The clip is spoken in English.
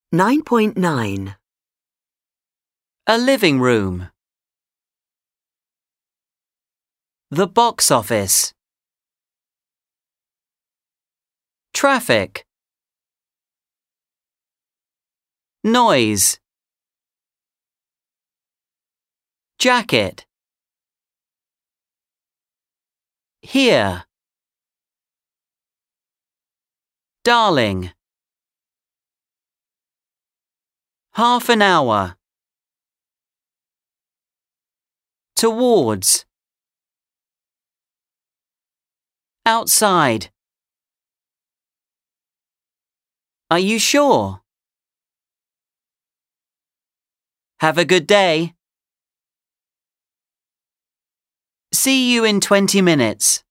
9.9. A living room. The box office. Traffic. Noise. Jacket. Here. Darling. Half an hour. Towards. Outside. Are you sure? Have a good day. See you in 20 minutes.